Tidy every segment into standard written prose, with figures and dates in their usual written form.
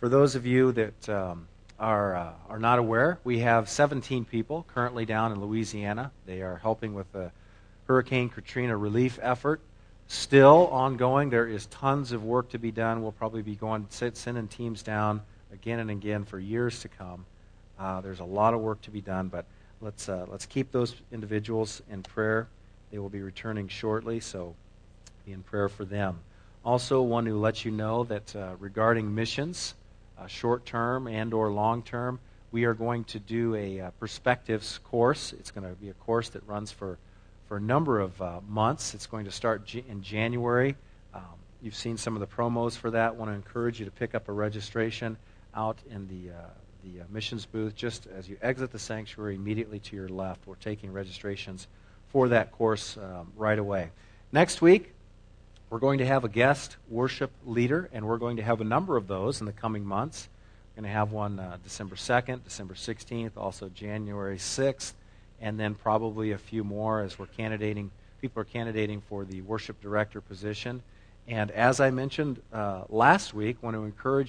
For those of you that are not aware, we have 17 people currently down in Louisiana. They are helping with the Hurricane Katrina relief effort. Still ongoing. There is tons of work to be done. We'll probably be sending teams down again and again for years to come. There's a lot of work to be done, but let's keep those individuals in prayer. They will be returning shortly, so be in prayer for them. Also, want to let you know that regarding missions, short-term and or long-term, we are going to do a perspectives course. It's going to be a course that runs for a number of months. It's going to start in January. You've seen some of the promos for that. I want to encourage you to pick up a registration out in the missions booth just as you exit the sanctuary. Immediately to your left, we're taking registrations for that course right away. Next week, we're going to have a guest worship leader, and we're going to have a number of those in the coming months. We're going to have one December 2nd, December 16th, also January 6th, and then probably a few more as people are candidating for the worship director position. And as I mentioned last week, I want to encourage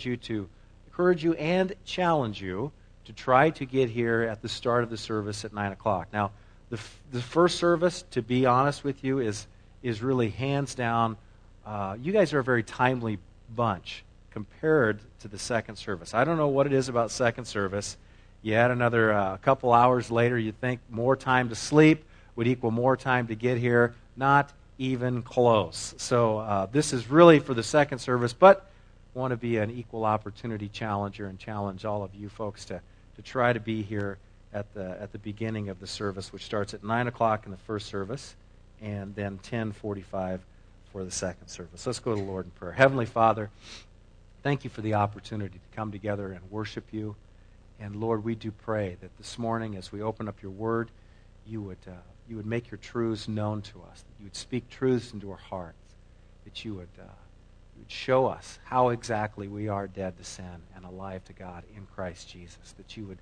you and challenge you to try to get here at the start of the service at 9 o'clock. Now, the first service, to be honest with you, is really hands down. You guys are a very timely bunch compared to the second service. I don't know what it is about second service. You add another couple hours later, you think more time to sleep would equal more time to get here. Not even close. So this is really for the second service, but I want to be an equal opportunity challenger and challenge all of you folks to try to be here at the beginning of the service, which starts at 9 o'clock in the first service, and then 10:45 for the second service. Let's go to the Lord in prayer. Heavenly Father, thank you for the opportunity to come together and worship you. And Lord, we do pray that this morning as we open up your word, you would make your truths known to us, that you would speak truths into our hearts, that you would show us how exactly we are dead to sin and alive to God in Christ Jesus, that you would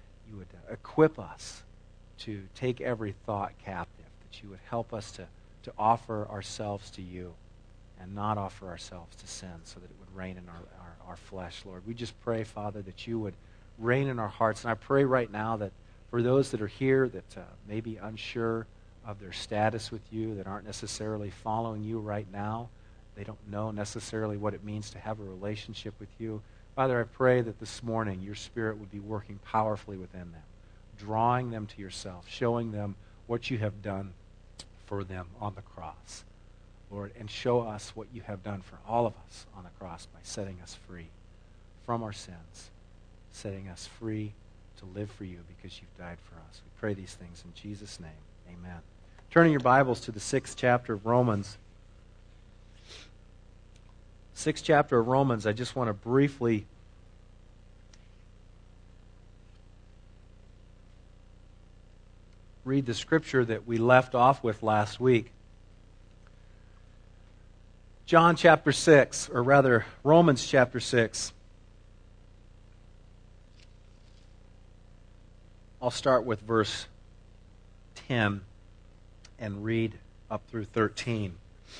equip us to take every thought captive, that you would help us to offer ourselves to you and not offer ourselves to sin so that it would reign in our flesh, Lord. We just pray, Father, that you would reign in our hearts. And I pray right now that for those that are here that may be unsure of their status with you, that aren't necessarily following you right now, they don't know necessarily what it means to have a relationship with you, Father, I pray that this morning your Spirit would be working powerfully within them, drawing them to yourself, showing them what you have done for them on the cross, Lord, and show us what you have done for all of us on the cross by setting us free from our sins, setting us free to live for you because you've died for us. We pray these things in Jesus' name. Amen. Turning your Bibles to the 6th chapter of Romans. 6th chapter of Romans, I just want to briefly read the scripture that we left off with last week. Romans chapter 6. I'll start with verse 10 and read up through 13.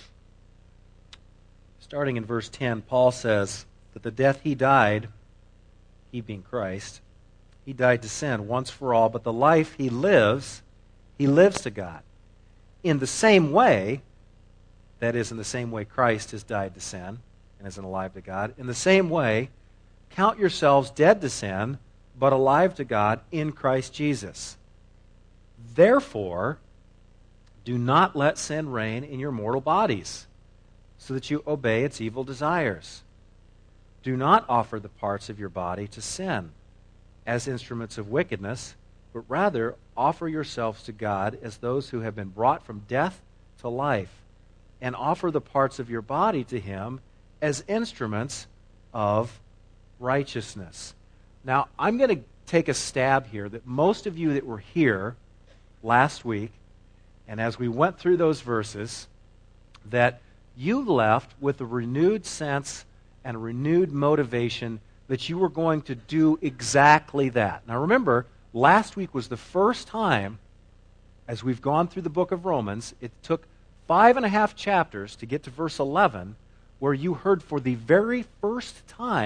Starting in verse 10, Paul says that the death he died, he being Christ, he died to sin once for all, but the life he lives to God. In the same way, that is, in the same way Christ has died to sin and is alive to God, in the same way, count yourselves dead to sin, but alive to God in Christ Jesus. Therefore, do not let sin reign in your mortal bodies, so that you obey its evil desires. Do not offer the parts of your body to sin as instruments of wickedness, but rather offer yourselves to God as those who have been brought from death to life, and offer the parts of your body to Him as instruments of righteousness. Now, I'm going to take a stab here that most of you that were here last week, and as we went through those verses, that you left with a renewed sense and a renewed motivation that you were going to do exactly that. Now remember, last week was the first time, as we've gone through the book of Romans, it took 5.5 chapters to get to verse 11, where you heard for the very first time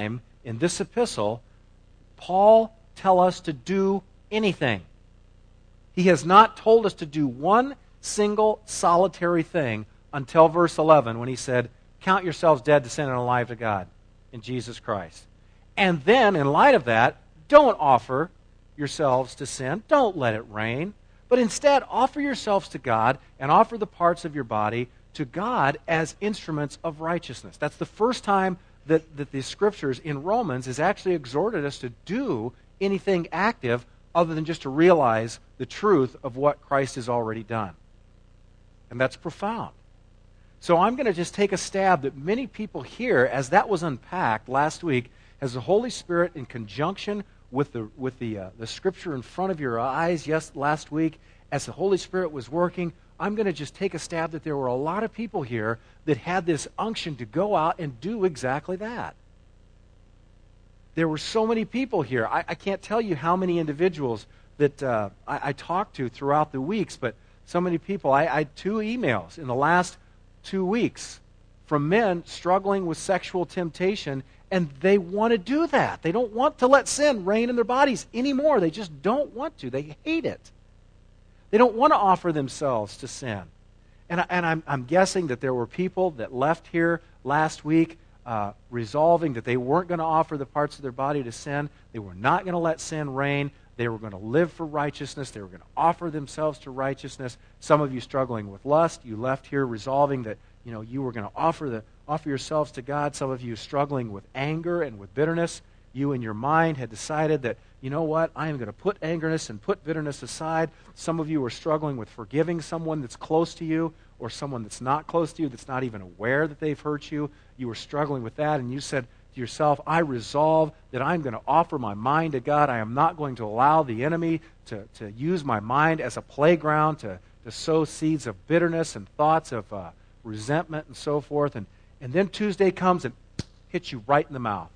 in this epistle, Paul tell us to do anything. He has not told us to do one single solitary thing until verse 11 when he said, count yourselves dead to sin and alive to God in Jesus Christ. And then, in light of that, don't offer yourselves to sin. Don't let it reign. But instead, offer yourselves to God and offer the parts of your body to God as instruments of righteousness. That's the first time that the Scriptures in Romans has actually exhorted us to do anything active other than just to realize the truth of what Christ has already done. And that's profound. So I'm going to just take a stab that many people here, as that was unpacked last week, as the Holy Spirit in conjunction with the Scripture in front of your eyes, yes, last week, as the Holy Spirit was working, I'm going to just take a stab that there were a lot of people here that had this unction to go out and do exactly that. There were so many people here. I can't tell you how many individuals that I talked to throughout the weeks, but so many people. I had 2 emails in the last 2 weeks from men struggling with sexual temptation, and they want to do that. They don't want to let sin reign in their bodies anymore. They just don't want to. They hate it. They don't want to offer themselves to sin. And I'm guessing that there were people that left here last week resolving that they weren't going to offer the parts of their body to sin. They were not going to let sin reign. They were going to live for righteousness. They were going to offer themselves to righteousness. Some of you struggling with lust, you left here resolving that you were going to offer yourselves to God. Some of you struggling with anger and with bitterness. You in your mind had decided that, you know what, I am going to put angerness and put bitterness aside. Some of you are struggling with forgiving someone that's close to you or someone that's not close to you, that's not even aware that they've hurt you. You were struggling with that, and you said to yourself, I resolve that I'm going to offer my mind to God. I am not going to allow the enemy to use my mind as a playground to sow seeds of bitterness and thoughts of resentment and so forth. And then Tuesday comes and hits you right in the mouth.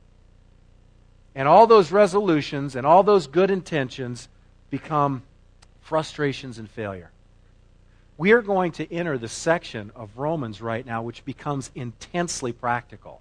And all those resolutions and all those good intentions become frustrations and failure. We are going to enter the section of Romans right now which becomes intensely practical.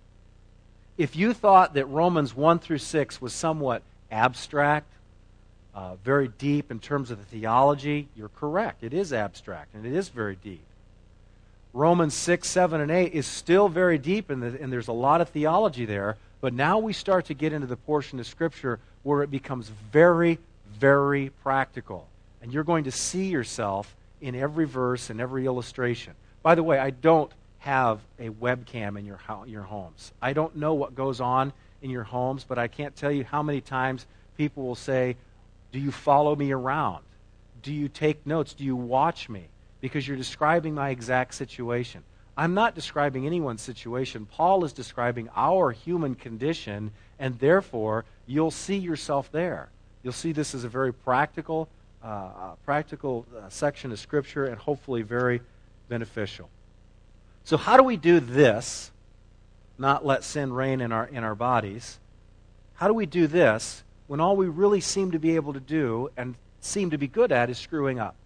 If you thought that Romans 1 through 6 was somewhat abstract, very deep in terms of the theology, you're correct. It is abstract and it is very deep. Romans 6, 7, and 8 is still very deep and there's a lot of theology there. But now we start to get into the portion of Scripture where it becomes very, very practical. And you're going to see yourself in every verse and every illustration. By the way, I don't have a webcam in your homes. I don't know what goes on in your homes, but I can't tell you how many times people will say, do you follow me around? Do you take notes? Do you watch me? Because you're describing my exact situation. I'm not describing anyone's situation. Paul is describing our human condition, and therefore, you'll see yourself there. You'll see this as a very practical section of Scripture, and hopefully very beneficial. So how do we do this, not let sin reign in our bodies? How do we do this when all we really seem to be able to do and seem to be good at is screwing up?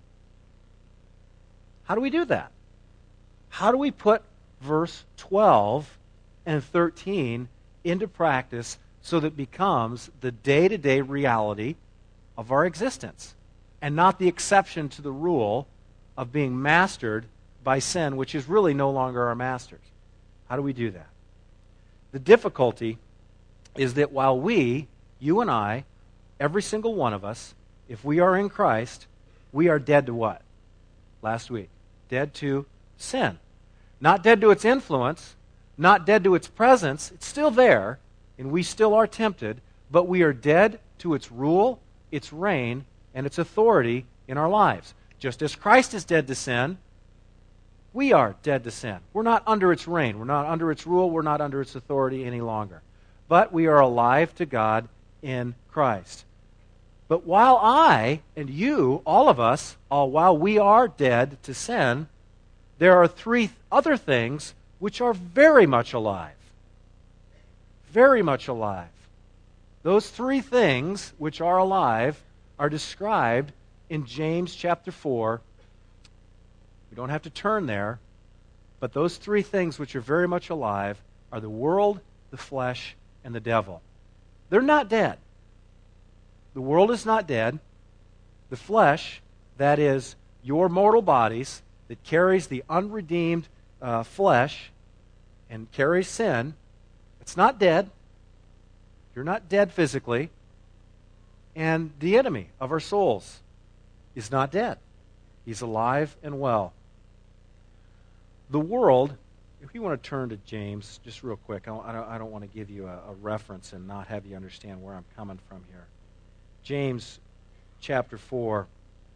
How do we do that? How do we put verse 12 and 13 into practice so that it becomes the day-to-day reality of our existence and not the exception to the rule of being mastered by sin, which is really no longer our masters? How do we do that? The difficulty is that while we, you and I, every single one of us, if we are in Christ, we are dead to what? Last week. Dead to sin. Not dead to its influence, not dead to its presence. It's still there, and we still are tempted, but we are dead to its rule, its reign, and its authority in our lives. Just as Christ is dead to sin, we are dead to sin. We're not under its reign. We're not under its rule. We're not under its authority any longer. But we are alive to God in Christ. But while I and you, all of us, while we are dead to sin, there are 3 other things which are very much alive. Very much alive. Those 3 things which are alive are described in James chapter 4. We don't have to turn there, but those 3 things which are very much alive are the world, the flesh, and the devil. They're not dead. The world is not dead. The flesh, that is, your mortal bodies that carries the unredeemed flesh and carries sin, it's not dead. You're not dead physically. And the enemy of our souls is not dead. He's alive and well. The world, if you want to turn to James, just real quick, I don't want to give you a reference and not have you understand where I'm coming from here. James chapter 4,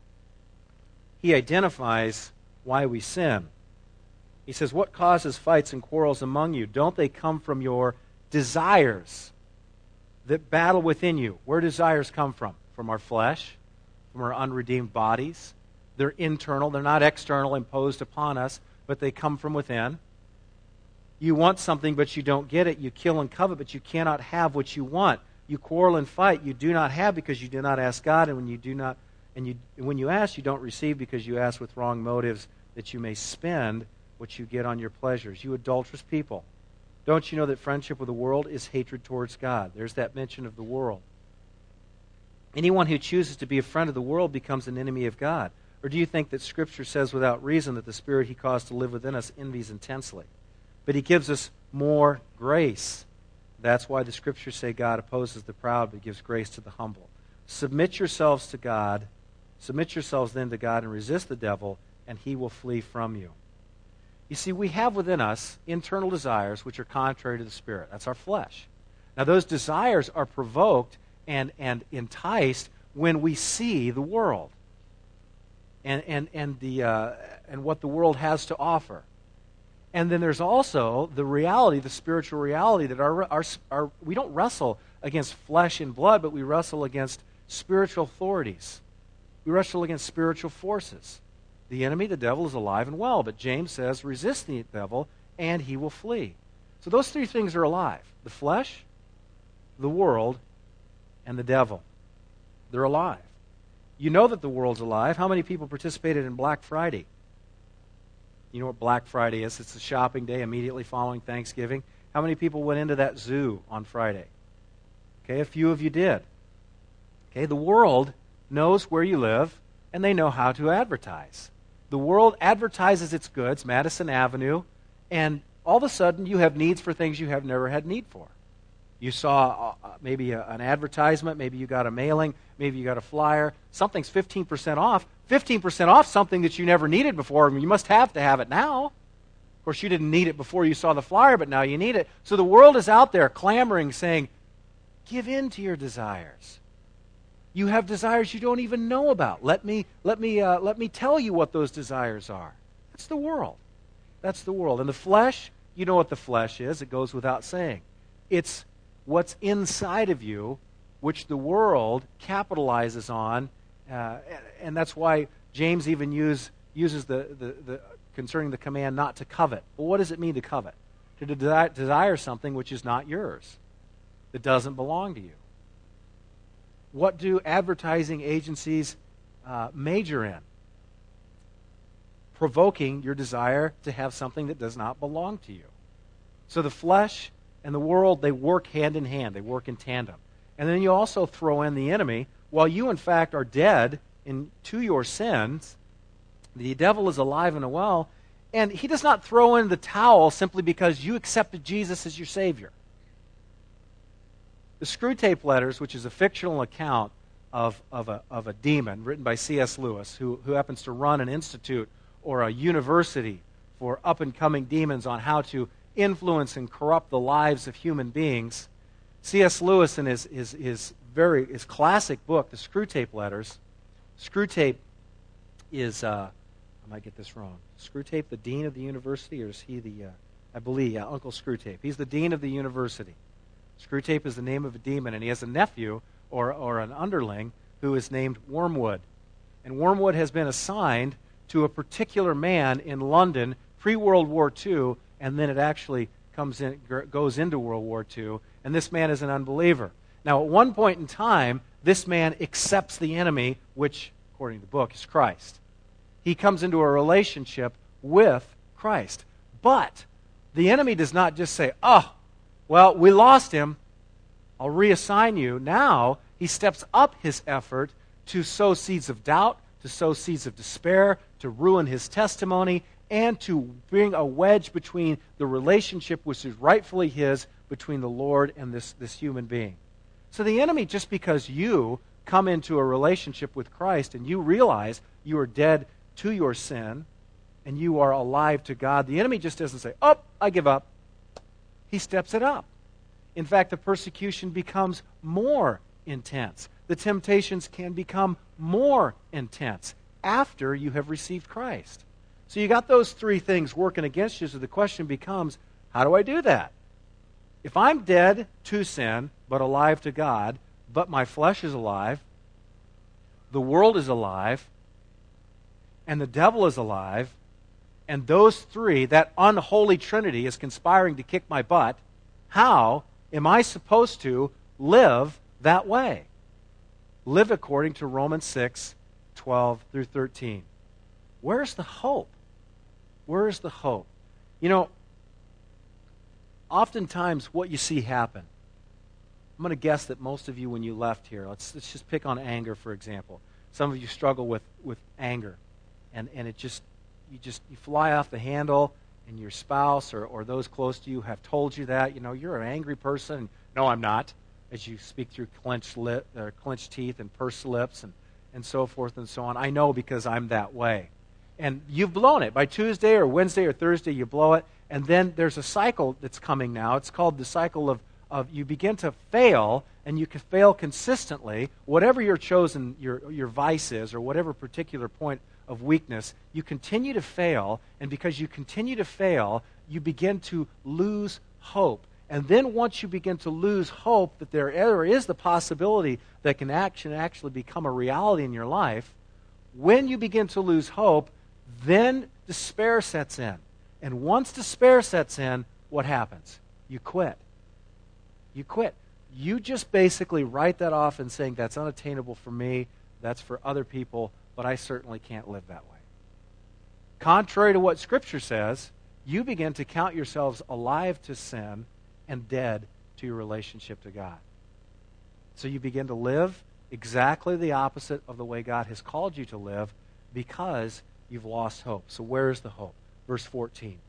he identifies why we sin. He says, what causes fights and quarrels among you? Don't they come from your desires that battle within you? Where desires come from? From our flesh, from our unredeemed bodies. They're internal, they're not external, imposed upon us, but they come from within. You want something, but you don't get it. You kill and covet, but you cannot have what you want. You quarrel and fight. You do not have because you do not ask God, and when you ask, you don't receive because you ask with wrong motives, that you may spend what you get on your pleasures. You adulterous people. Don't you know that friendship with the world is hatred towards God? There's that mention of the world. Anyone who chooses to be a friend of the world becomes an enemy of God. Or do you think that Scripture says without reason that the Spirit He caused to live within us envies intensely? But He gives us more grace. That's why the Scriptures say God opposes the proud but gives grace to the humble. Submit yourselves to God. Submit yourselves then to God and resist the devil, and he will flee from you. You see, we have within us internal desires which are contrary to the Spirit. That's our flesh. Now, those desires are provoked and enticed when we see the world and what the world has to offer. And then there's also the reality, the spiritual reality, that we don't wrestle against flesh and blood, but we wrestle against spiritual authorities. We wrestle against spiritual forces. The enemy, the devil, is alive and well, but James says, resist the devil, and he will flee. So those three things are alive. The flesh, the world, and the devil. They're alive. You know that the world's alive. How many people participated in Black Friday? You know what Black Friday is? It's the shopping day immediately following Thanksgiving. How many people went into that zoo on Friday? Okay, a few of you did. Okay, the world knows where you live, and they know how to advertise. The world advertises its goods, Madison Avenue, and all of a sudden you have needs for things you have never had need for. You saw maybe an advertisement, maybe you got a mailing, maybe you got a flyer. Something's 15% off. 15% off something that you never needed before. I mean, you must have to have it now. Of course, you didn't need it before you saw the flyer, but now you need it. So the world is out there clamoring, saying, give in to your desires. You have desires you don't even know about. Let me tell you what those desires are. That's the world. That's the world. And the flesh, you know what the flesh is. It goes without saying. It's what's inside of you, which the world capitalizes on, and that's why James even uses the concerning the command not to covet. Well, what does it mean to covet? To desire something which is not yours, that doesn't belong to you. What do advertising agencies major in? Provoking your desire to have something that does not belong to you. So the flesh and the world, they work hand in hand. They work in tandem. And then you also throw in the enemy. While you, in fact, are dead to your sins, the devil is alive and well, and he does not throw in the towel simply because you accepted Jesus as your Savior. The Screwtape Letters, which is a fictional account of a demon written by C.S. Lewis, who happens to run an institute or a university for up-and-coming demons on how to influence and corrupt the lives of human beings. C.S. Lewis, in his classic book, The Screwtape Letters, Screwtape is, I might get this wrong, Screwtape the dean of the university, or is he I believe, Uncle Screwtape. He's the dean of the university. Screwtape is the name of a demon, and he has a nephew or an underling who is named Wormwood. And Wormwood has been assigned to a particular man in London pre-World War II, and then it actually goes into World War II, and this man is an unbeliever. Now, at one point in time, this man accepts the enemy, which, according to the book, is Christ. He comes into a relationship with Christ. But the enemy does not just say, oh, well, we lost him. I'll reassign you. Now, he steps up his effort to sow seeds of doubt, to sow seeds of despair, to ruin his testimony, and to bring a wedge between the relationship which is rightfully his between the Lord and this human being. So the enemy, just because you come into a relationship with Christ and you realize you are dead to your sin and you are alive to God, the enemy just doesn't say, "Oh, I give up." He steps it up. In fact, the persecution becomes more intense. The temptations can become more intense after you have received Christ. So you got those three things working against you, so the question becomes, how do I do that? If I'm dead to sin, but alive to God, but my flesh is alive, the world is alive, and the devil is alive, and those three, that unholy trinity, is conspiring to kick my butt, how am I supposed to live that way? Live according to Romans 6:12 through 13. Where's the hope? Where's the hope? You know, oftentimes what you see happen, I'm going to guess that most of you, when you left here, let's just pick on anger, for example. Some of you struggle with anger, and it just you fly off the handle, and your spouse or those close to you have told you that, you're an angry person. No, I'm not. As you speak through clenched teeth and pursed lips and so forth and so on. I know because I'm that way. And you've blown it. By Tuesday or Wednesday or Thursday, you blow it. And then there's a cycle that's coming now. It's called the cycle of you begin to fail, and you can fail consistently. Whatever your chosen, your vice is, or whatever particular point of weakness, you continue to fail. And because you continue to fail, you begin to lose hope. And then once you begin to lose hope that there is the possibility that can actually become a reality in your life, when you begin to lose hope, then despair sets in. And once despair sets in, what happens? You quit. You quit. You just basically write that off and saying, that's unattainable for me, that's for other people, but I certainly can't live that way. Contrary to what Scripture says, you begin to count yourselves alive to sin and dead to your relationship to God. So you begin to live exactly the opposite of the way God has called you to live because you've lost hope. So where is the hope? Verse 14.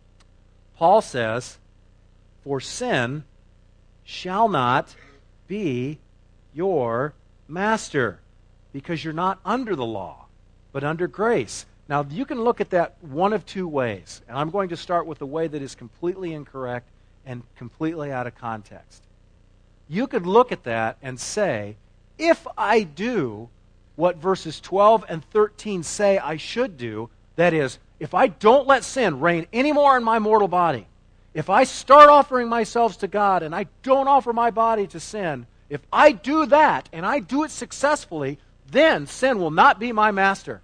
Paul says, "For sin shall not be your master, because you're not under the law, but under grace." Now, you can look at that one of two ways, and I'm going to start with the way that is completely incorrect and completely out of context. You could look at that and say, if I do what verses 12 and 13 say I should do, that is, if I don't let sin reign anymore in my mortal body, if I start offering myself to God and I don't offer my body to sin, if I do that and I do it successfully, then sin will not be my master.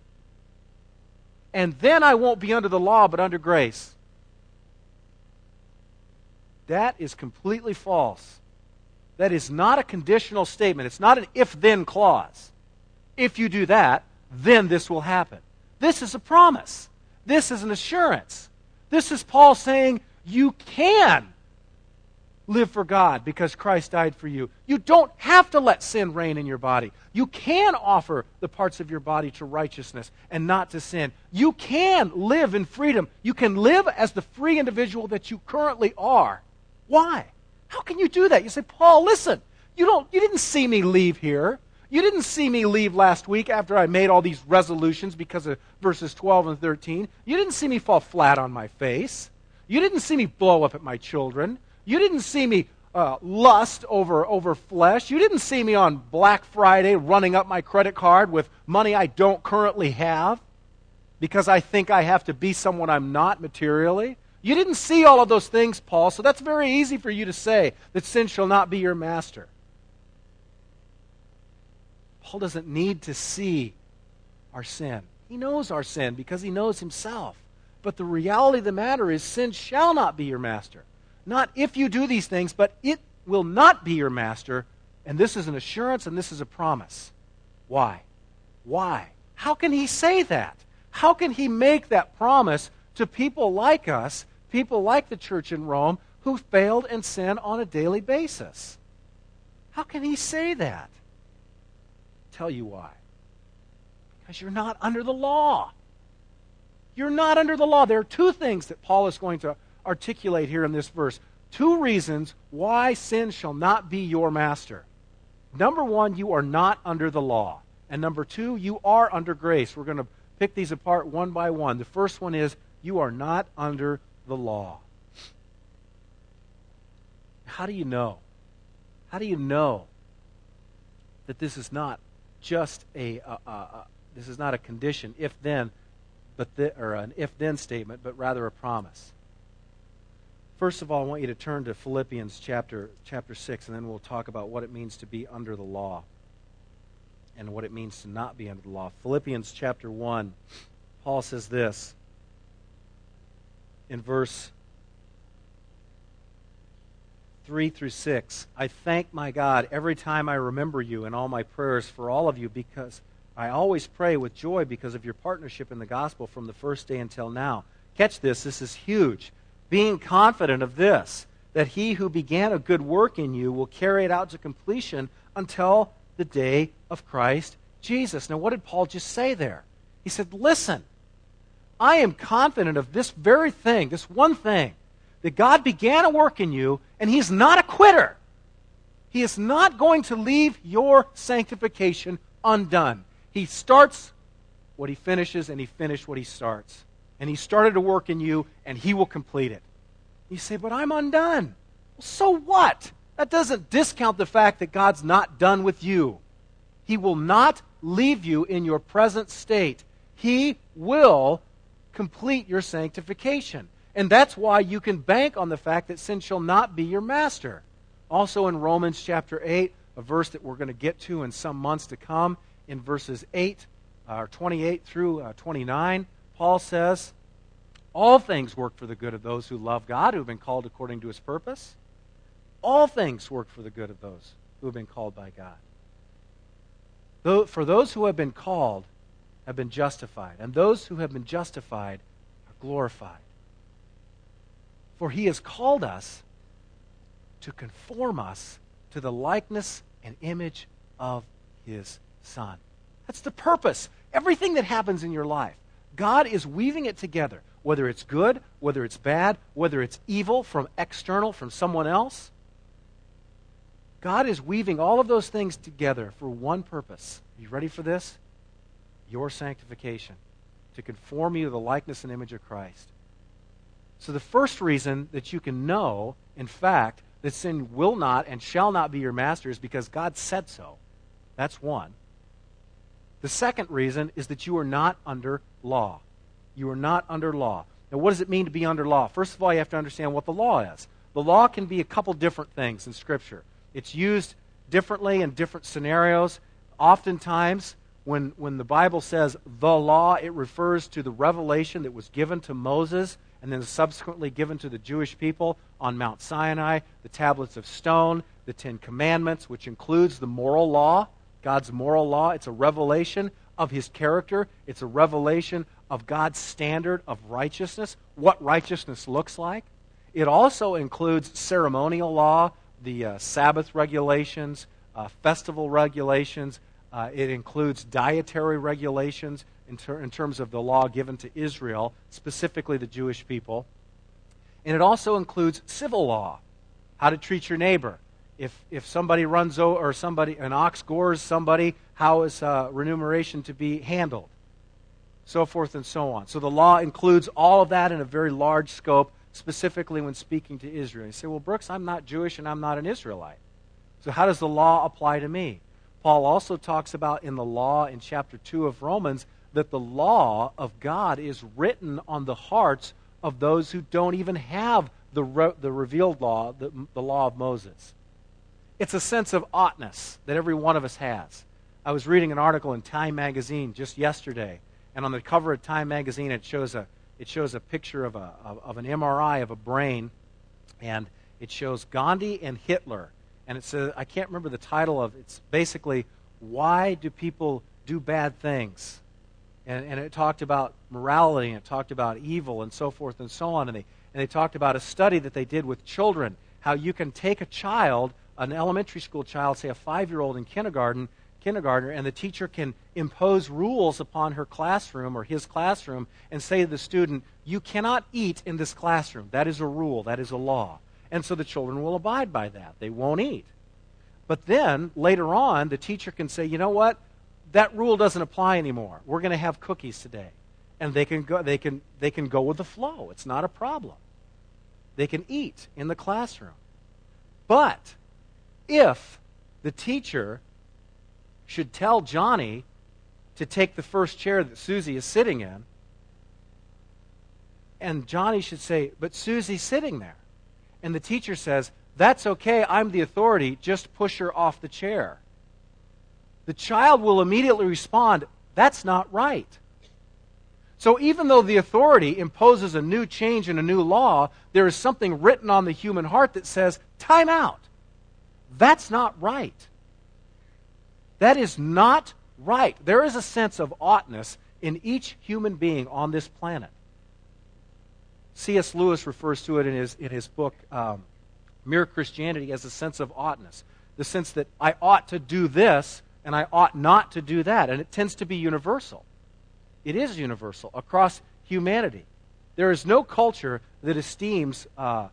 And then I won't be under the law but under grace. That is completely false. That is not a conditional statement. It's not an if-then clause. If you do that, then this will happen. This is a promise. This is an assurance. This is Paul saying you can live for God because Christ died for you. You don't have to let sin reign in your body. You can offer the parts of your body to righteousness and not to sin. You can live in freedom. You can live as the free individual that you currently are. Why? How can you do that? You say, Paul, listen, you didn't see me leave here. You didn't see me leave last week after I made all these resolutions because of verses 12 and 13. You didn't see me fall flat on my face. You didn't see me blow up at my children. You didn't see me lust over flesh. You didn't see me on Black Friday running up my credit card with money I don't currently have because I think I have to be someone I'm not materially. You didn't see all of those things, Paul, so that's very easy for you to say that sin shall not be your master. Paul doesn't need to see our sin. He knows our sin because he knows himself. But the reality of the matter is sin shall not be your master. Not if you do these things, but it will not be your master. And this is an assurance and this is a promise. Why? Why? How can he say that? How can he make that promise to people like us, people like the church in Rome, who failed and sin on a daily basis? How can he say that? I'll tell you why. Because you're not under the law. You're not under the law. There are two things that Paul is going to articulate here in this verse. Two reasons why sin shall not be your master. Number one, you are not under the law. And number two, you are under grace. We're going to pick these apart one by one. The first one is, you are not under the law. How do you know? How do you know that this is not just this is not a condition, if then, or an if then statement, but rather a promise? First of all, I want you to turn to Philippians chapter 6, and then we'll talk about what it means to be under the law and what it means to not be under the law. Philippians chapter 1, Paul says this in verse 3 through 6. I thank my God every time I remember you in all my prayers for all of you, because I always pray with joy because of your partnership in the gospel from the first day until now. Catch this, this is huge. Being confident of this, that he who began a good work in you will carry it out to completion until the day of Christ Jesus. Now, what did Paul just say there? He said, listen, I am confident of this very thing, this one thing, that God began a work in you, and he's not a quitter. He is not going to leave your sanctification undone. He starts what he finishes, and he finished what he starts. And he started to work in you, and he will complete it. You say, but I'm undone. Well, so what? That doesn't discount the fact that God's not done with you. He will not leave you in your present state. He will complete your sanctification. And that's why you can bank on the fact that sin shall not be your master. Also in Romans chapter 8, a verse that we're going to get to in some months to come, in verses 28 through 29, Paul says, all things work for the good of those who love God, who have been called according to his purpose. All things work for the good of those who have been called by God. For those who have been called have been justified, and those who have been justified are glorified. For he has called us to conform us to the likeness and image of his Son. That's the purpose. Everything that happens in your life, God is weaving it together, whether it's good, whether it's bad, whether it's evil from external, from someone else. God is weaving all of those things together for one purpose. Are you ready for this? Your sanctification, to conform you to the likeness and image of Christ. So the first reason that you can know, in fact, that sin will not and shall not be your master is because God said so. That's one. The second reason is that you are not under law. You are not under law. Now, what does it mean to be under law? First of all, you have to understand what the law is. The law can be a couple different things in Scripture. It's used differently in different scenarios. Oftentimes, when the Bible says the law, it refers to the revelation that was given to Moses and then subsequently given to the Jewish people on Mount Sinai, the tablets of stone, the Ten Commandments, which includes the moral law, God's moral law. It's a revelation of his character. It's a revelation of God's standard of righteousness, what righteousness looks like. It also includes ceremonial law, the Sabbath regulations, festival regulations. It includes dietary regulations in terms of the law given to Israel, specifically the Jewish people. And it also includes civil law, how to treat your neighbor. If somebody runs over, or an ox gores somebody, how is remuneration to be handled? So forth and so on. So the law includes all of that in a very large scope, specifically when speaking to Israel. You say, well, Brooks, I'm not Jewish and I'm not an Israelite. So how does the law apply to me? Paul also talks about in the law in chapter 2 of Romans that the law of God is written on the hearts of those who don't even have the revealed law, the law of Moses. It's a sense of oughtness that every one of us has. I was reading an article in Time magazine just yesterday, and on the cover of Time magazine it shows a picture of an MRI of a brain, and it shows Gandhi and Hitler. And it says, I can't remember the title of it. It's basically, why do people do bad things? And it talked about morality, and it talked about evil, and so forth and so on. And they talked about a study that they did with children, how you can take a child an elementary school child, say a 5-year-old in kindergartner, and the teacher can impose rules upon her classroom or his classroom and say to the student, you cannot eat in this classroom. That is a rule. That is a law. And so the children will abide by that. They won't eat. But then, later on, the teacher can say, you know what? That rule doesn't apply anymore. We're going to have cookies today. And they can go with the flow. It's not a problem. They can eat in the classroom. But if the teacher should tell Johnny to take the first chair that Susie is sitting in, and Johnny should say, but Susie's sitting there. And the teacher says, that's okay, I'm the authority, just push her off the chair. The child will immediately respond, that's not right. So even though the authority imposes a new change and a new law, there is something written on the human heart that says, time out. That's not right. That is not right. There is a sense of oughtness in each human being on this planet. C.S. Lewis refers to it in his book, Mere Christianity, as a sense of oughtness. The sense that I ought to do this and I ought not to do that. And it tends to be universal. It is universal across humanity. There is no culture that esteems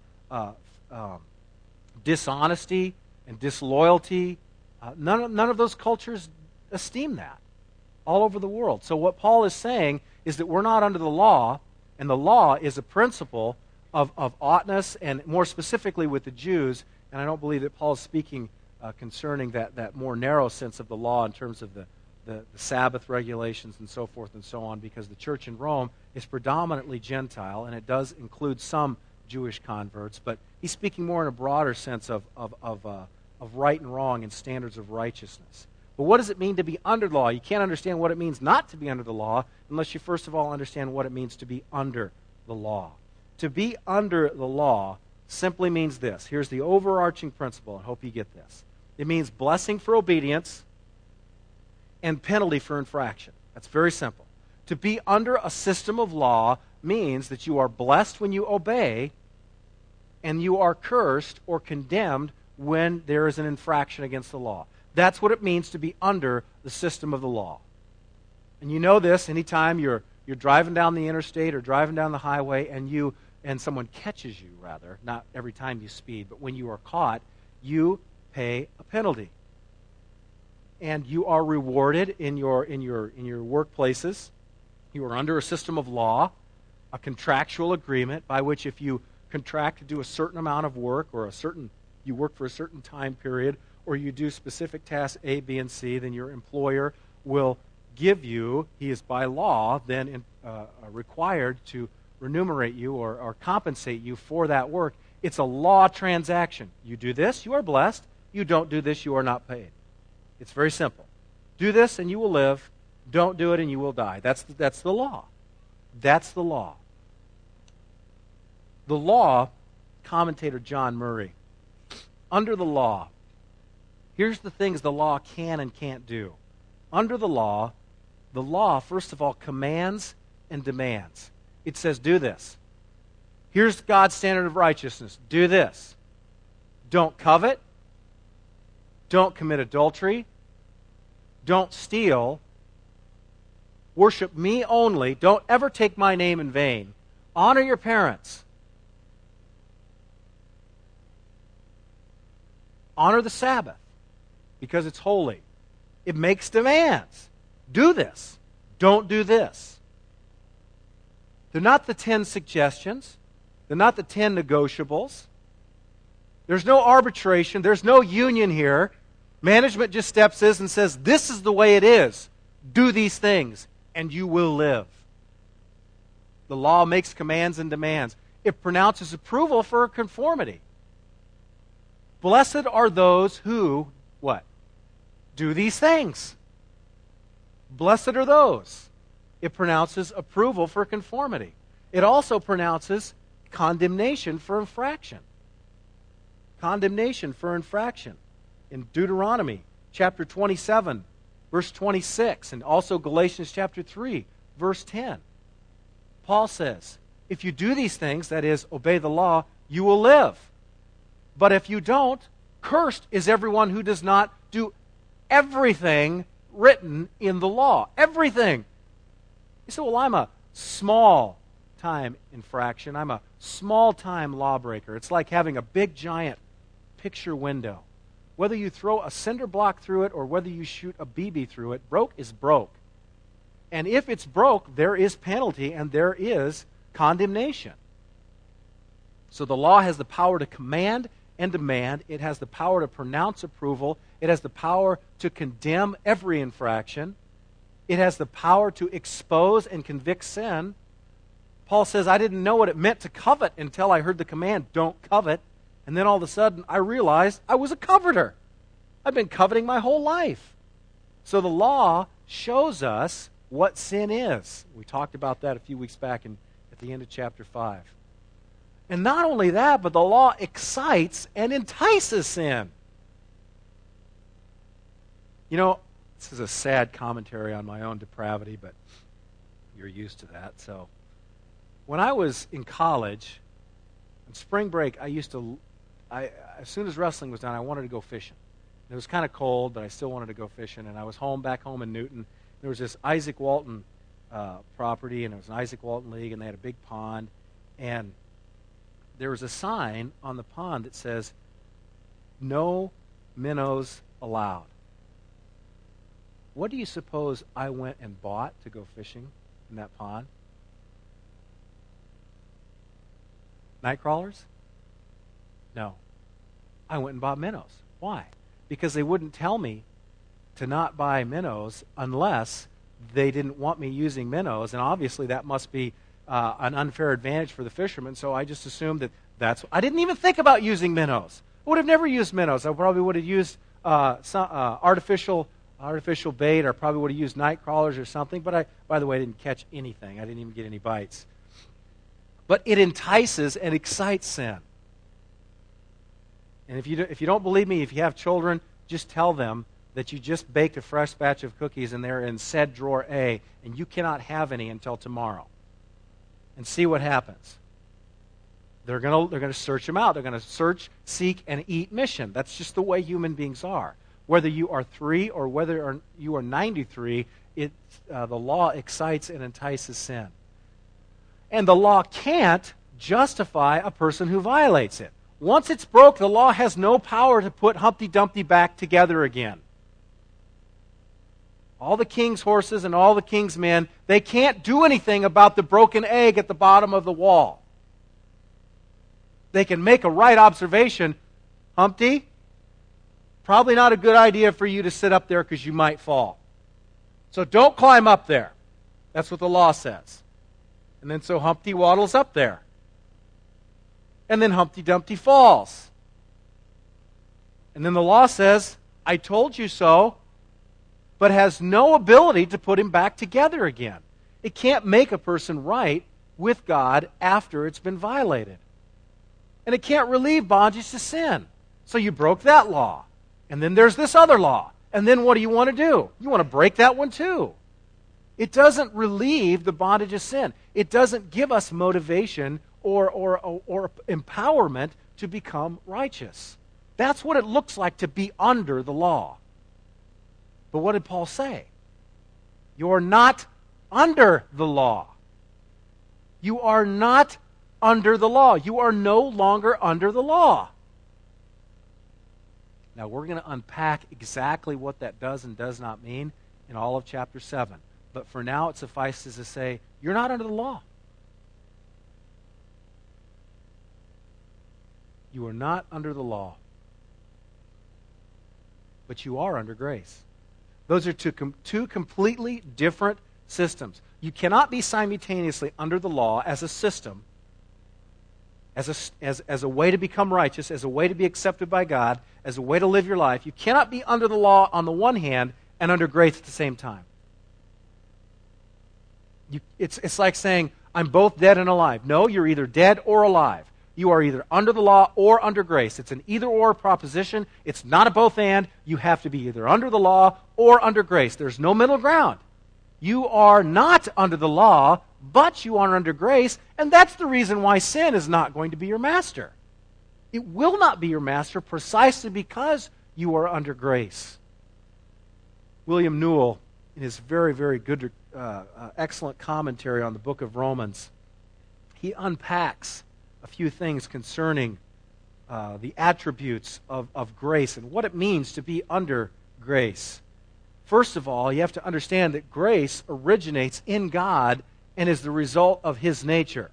dishonesty and disloyalty. None of those cultures esteem that all over the world. So what Paul is saying is that we're not under the law, and the law is a principle of oughtness, and more specifically with the Jews, and I don't believe that Paul is speaking concerning that more narrow sense of the law in terms of the Sabbath regulations and so forth and so on, because the church in Rome is predominantly Gentile, and it does include some Jewish converts, but he's speaking more in a broader sense of right and wrong and standards of righteousness. But what does it mean to be under the law? You can't understand what it means not to be under the law unless you first of all understand what it means to be under the law. To be under the law simply means this. Here's the overarching principle. I hope you get this. It means blessing for obedience and penalty for infraction. That's very simple. To be under a system of law means that you are blessed when you obey, and you are cursed or condemned when there is an infraction against the law. That's what it means to be under the system of the law. And you know this anytime you're driving down the interstate or driving down the highway and someone catches you, rather, not every time you speed, but when you are caught, you pay a penalty. And you are rewarded in your workplaces. You are under a system of law, a contractual agreement by which if you contract to do a certain amount of work or you work for a certain time period, or you do specific tasks A, B, and C, then your employer will give you, he is by law then required to remunerate you or compensate you for that work. It's a law transaction. You do this, you are blessed. You don't do this, you are not paid. It's very simple. Do this and you will live. Don't do it and you will die. That's the law. That's the law. The law, commentator John Murray, under the law, here's the things the law can and can't do. Under the law, first of all, commands and demands. It says, do this. Here's God's standard of righteousness. Do this. Don't covet. Don't commit adultery. Don't steal. Worship me only. Don't ever take my name in vain. Honor your parents. Honor the Sabbath because it's holy. It makes demands. Do this. Don't do this. They're not the 10 suggestions. They're not the 10 negotiables. There's no arbitration. There's no union here. Management just steps in and says, this is the way it is. Do these things, and you will live. The law makes commands and demands. It pronounces approval for conformity. Blessed are those who, what? Do these things. Blessed are those. It pronounces approval for conformity. It also pronounces condemnation for infraction. Condemnation for infraction. In Deuteronomy chapter 27, verse 26, and also Galatians chapter 3, verse 10. Paul says, if you do these things, that is, obey the law, you will live. But if you don't, Cursed is everyone who does not do everything written in the law. Everything. You say, well, I'm a small-time infraction. I'm a small-time lawbreaker. It's like having a big, giant picture window. Whether you throw a cinder block through it or whether you shoot a BB through it, broke is broke. And if it's broke, there is penalty and there is condemnation. So the law has the power to command and demand. It has the power to pronounce approval. It has the power to condemn every infraction. It has the power to expose and convict sin. Paul says, I didn't know what it meant to covet until I heard the command, don't covet. And then all of a sudden, I realized I was a coveter. I've been coveting my whole life. So the law shows us what sin is. We talked about that a few weeks back at the end of chapter 5. And not only that, but the law excites and entices sin. You know, this is a sad commentary on my own depravity, but you're used to that. So, when I was in college, on spring break, as soon as wrestling was done, I wanted to go fishing. It was kind of cold, but I still wanted to go fishing. And I was back home in Newton. There was this Isaac Walton property, and it was an Isaac Walton League, and they had a big pond. And there was a sign on the pond that says, no minnows allowed. What do you suppose I went and bought to go fishing in that pond? Night crawlers? No. I went and bought minnows. Why? Because they wouldn't tell me to not buy minnows unless they didn't want me using minnows, and obviously that must be an unfair advantage for the fishermen, so I just assumed I didn't even think about using minnows. I would have never used minnows. I probably would have used some artificial bait, or probably would have used night crawlers or something, but by the way, I didn't catch anything. I didn't even get any bites. But it entices and excites sin. And if you don't believe me, if you have children, just tell them that you just baked a fresh batch of cookies and they're in said drawer A, and you cannot have any until tomorrow. And see what happens. They're going to search them out. They're going to search, seek, and eat mission. That's just the way human beings are. Whether you are 3 or whether you are 93, the law excites and entices sin. And the law can't justify a person who violates it. Once it's broke, the law has no power to put Humpty Dumpty back together again. All the king's horses and all the king's men, they can't do anything about the broken egg at the bottom of the wall. They can make a right observation. Humpty, probably not a good idea for you to sit up there because you might fall. So don't climb up there. That's what the law says. And then so Humpty waddles up there. And then Humpty Dumpty falls. And then the law says, I told you so, but has no ability to put him back together again. It can't make a person right with God after it's been violated. And it can't relieve bondage to sin. So you broke that law. And then there's this other law. And then what do you want to do? You want to break that one too. It doesn't relieve the bondage of sin. It doesn't give us motivation or empowerment to become righteous. That's what it looks like to be under the law. But what did Paul say? You're not under the law. You are not under the law. You are no longer under the law. Now, we're going to unpack exactly what that does and does not mean in all of chapter 7. But for now, it suffices to say, you're not under the law. You are not under the law. But you are under grace. Those are two completely different systems. You cannot be simultaneously under the law as a system, as a way to become righteous, as a way to be accepted by God, as a way to live your life. You cannot be under the law on the one hand and under grace at the same time. It's like saying, I'm both dead and alive. No, you're either dead or alive. You are either under the law or under grace. It's an either-or proposition. It's not a both-and. You have to be either under the law or under grace. There's no middle ground. You are not under the law, but you are under grace, and that's the reason why sin is not going to be your master. It will not be your master precisely because you are under grace. William Newell, in his very, very good, excellent commentary on the book of Romans, he unpacks a few things concerning the attributes of grace and what it means to be under grace. First of all, you have to understand that grace originates in God and is the result of His nature,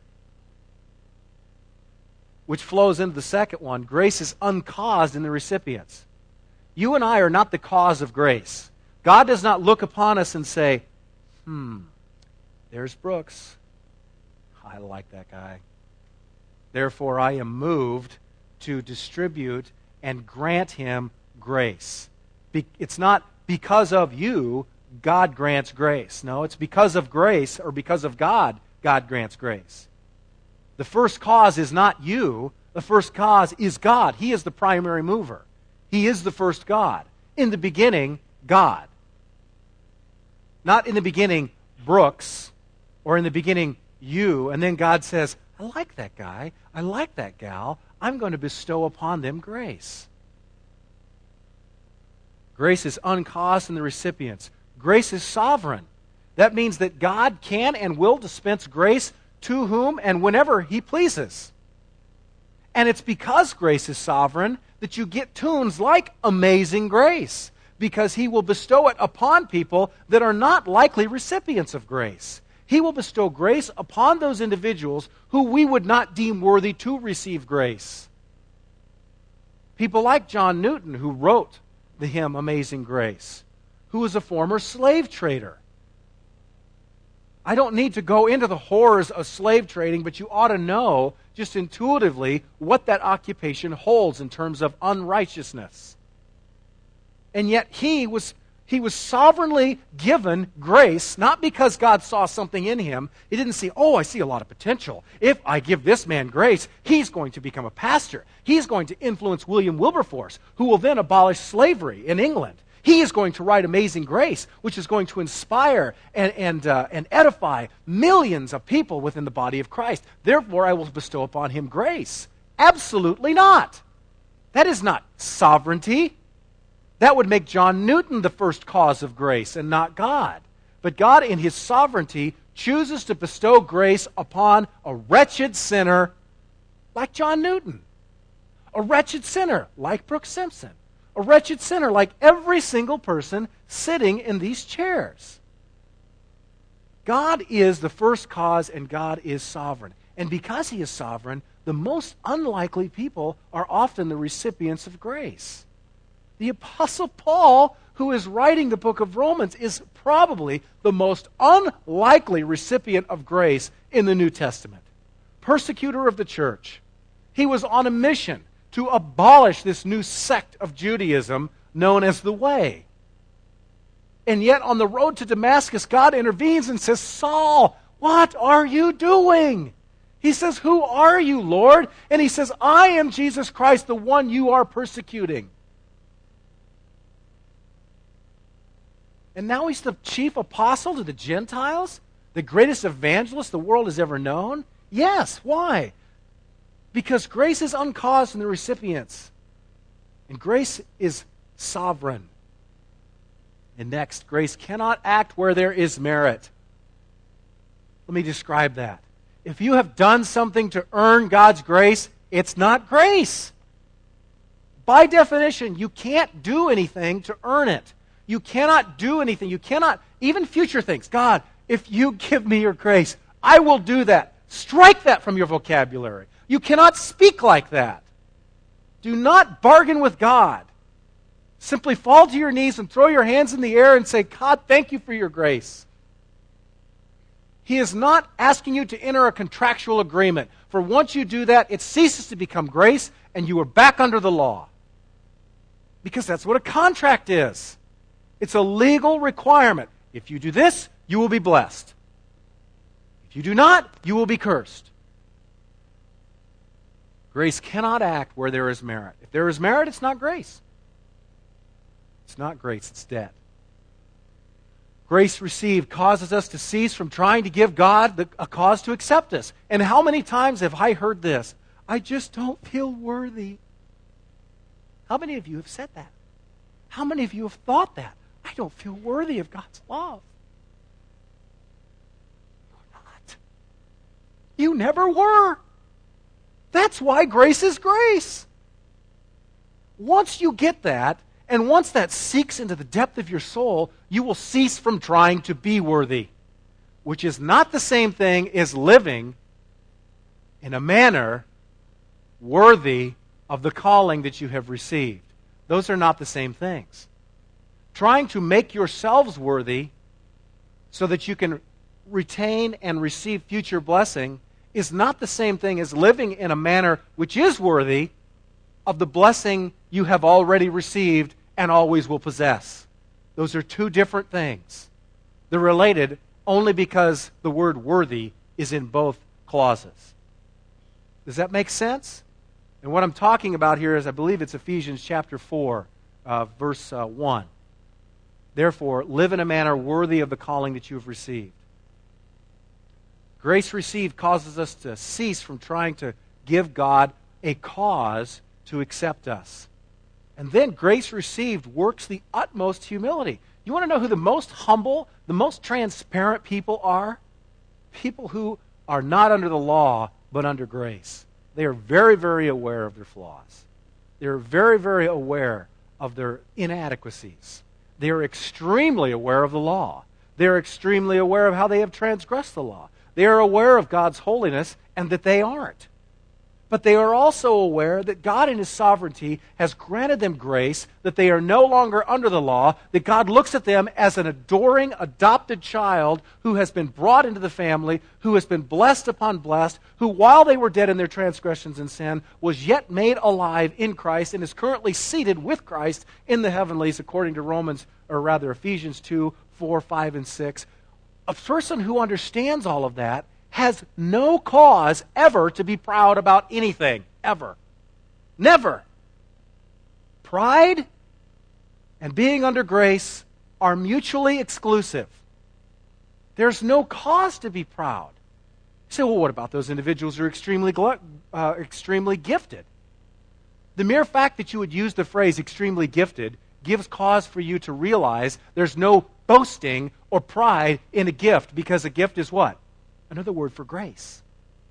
which flows into the second one. Grace is uncaused in the recipients. You and I are not the cause of grace. God does not look upon us and say, there's Brooks. I like that guy. Therefore, I am moved to distribute and grant him grace. It's not because of you, God grants grace. No, it's because of grace or because of God, God grants grace. The first cause is not you. The first cause is God. He is the primary mover. He is the first God. In the beginning, God. Not in the beginning, Brooks, or in the beginning, you, and then God says, I like that guy, I like that gal, I'm going to bestow upon them grace. Grace is uncaused in the recipients. Grace is sovereign. That means that God can and will dispense grace to whom and whenever He pleases. And it's because grace is sovereign that you get tunes like Amazing Grace, because He will bestow it upon people that are not likely recipients of grace. He will bestow grace upon those individuals who we would not deem worthy to receive grace. People like John Newton, who wrote the hymn Amazing Grace, who was a former slave trader. I don't need to go into the horrors of slave trading, but you ought to know just intuitively what that occupation holds in terms of unrighteousness. And yet he was sovereignly given grace, not because God saw something in him. He didn't see, I see a lot of potential. If I give this man grace, he's going to become a pastor. He's going to influence William Wilberforce, who will then abolish slavery in England. He is going to write Amazing Grace, which is going to inspire and edify millions of people within the body of Christ. Therefore, I will bestow upon him grace. Absolutely not. That is not sovereignty. That would make John Newton the first cause of grace and not God. But God, in His sovereignty, chooses to bestow grace upon a wretched sinner like John Newton. A wretched sinner like Brooks Simpson. A wretched sinner like every single person sitting in these chairs. God is the first cause and God is sovereign. And because He is sovereign, the most unlikely people are often the recipients of grace. The Apostle Paul, who is writing the book of Romans, is probably the most unlikely recipient of grace in the New Testament. Persecutor of the church. He was on a mission to abolish this new sect of Judaism known as the Way. And yet on the road to Damascus, God intervenes and says, Saul, what are you doing? He says, who are you, Lord? And he says, I am Jesus Christ, the one you are persecuting. And now he's the chief apostle to the Gentiles? The greatest evangelist the world has ever known? Yes. Why? Because grace is uncaused in the recipients. And grace is sovereign. And next, grace cannot act where there is merit. Let me describe that. If you have done something to earn God's grace, it's not grace. By definition, you can't do anything to earn it. You cannot do anything. You cannot, even future things. God, if you give me your grace, I will do that. Strike that from your vocabulary. You cannot speak like that. Do not bargain with God. Simply fall to your knees and throw your hands in the air and say, God, thank you for your grace. He is not asking you to enter a contractual agreement. For once you do that, it ceases to become grace and you are back under the law. Because that's what a contract is. It's a legal requirement. If you do this, you will be blessed. If you do not, you will be cursed. Grace cannot act where there is merit. If there is merit, it's not grace. It's not grace, it's debt. Grace received causes us to cease from trying to give God a cause to accept us. And how many times have I heard this? I just don't feel worthy. How many of you have said that? How many of you have thought that? I don't feel worthy of God's love. You're not. You never were. That's why grace is grace. Once you get that, and once that seeks into the depth of your soul, you will cease from trying to be worthy, which is not the same thing as living in a manner worthy of the calling that you have received. Those are not the same things. Trying to make yourselves worthy so that you can retain and receive future blessing is not the same thing as living in a manner which is worthy of the blessing you have already received and always will possess. Those are two different things. They're related only because the word worthy is in both clauses. Does that make sense? And what I'm talking about here is, I believe it's Ephesians chapter 4, verse 1. Therefore, live in a manner worthy of the calling that you have received. Grace received causes us to cease from trying to give God a cause to accept us. And then grace received works the utmost humility. You want to know who the most humble, the most transparent people are? People who are not under the law, but under grace. They are very, very aware of their flaws. They are very, very aware of their inadequacies. They are extremely aware of the law. They are extremely aware of how they have transgressed the law. They are aware of God's holiness and that they aren't. But they are also aware that God in His sovereignty has granted them grace, that they are no longer under the law, that God looks at them as an adoring, adopted child who has been brought into the family, who has been blessed upon blessed, who while they were dead in their transgressions and sin, was yet made alive in Christ and is currently seated with Christ in the heavenlies, according to Ephesians 2, 4, 5, and 6. A person who understands all of that has no cause ever to be proud about anything, ever. Never. Pride and being under grace are mutually exclusive. There's no cause to be proud. You say, well, what about those individuals who are extremely gifted? The mere fact that you would use the phrase extremely gifted gives cause for you to realize there's no boasting or pride in a gift, because a gift is what? Another word for grace.